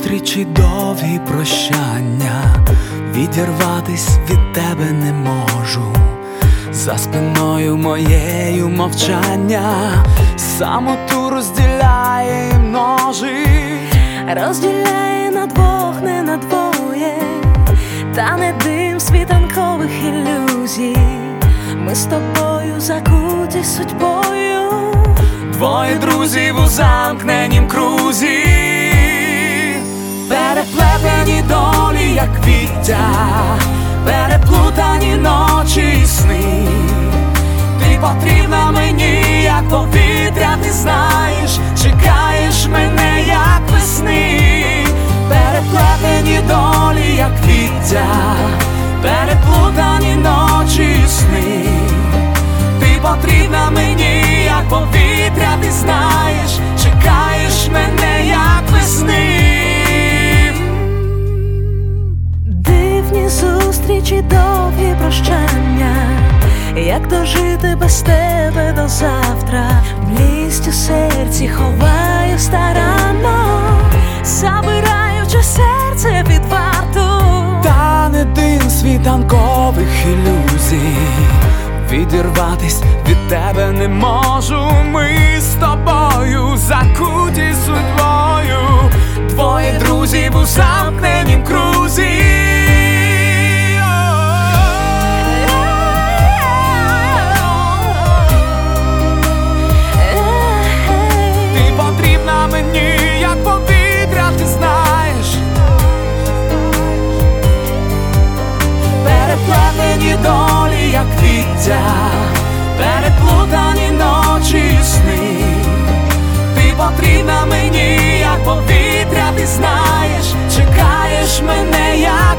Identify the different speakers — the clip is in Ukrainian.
Speaker 1: зустрічі, довгі прощання, відірватись від тебе не можу. За спиною моєю мовчання, самоту розділяє і множить.
Speaker 2: Розділяє на двох, не на двоє, та не дим світанкових ілюзій. Ми з тобою закуті судьбою,
Speaker 1: двоє друзів у замкненім крузі, переплетені долі, як віття, переплутані ночі і сни. Ти потрібна мені, як повітря, ти знаєш, чекаєш мене, як весни. Переплетені долі, як віття, переплутані ночі і сни. Ти потрібна мені, як повітря, ти знаєш, чекаєш мене, як весни.
Speaker 2: дивні зустрічі, довгі прощання, як дожити без тебе до завтра. Млість у серці ховаю старанно, забираючи серце під варту.
Speaker 1: Та не дим світанкових ілюзій, відірватись від тебе не можу. Ми з тобою закуті судьбою, двоє друзів у замкненім крузі. Ти потрібна мені, як повітря, ти знаєш. Переплетені долі, як віття, переплутані ночі і сни. Ти потрібна мені, як повітря, ти знаєш, чекаєш мене, як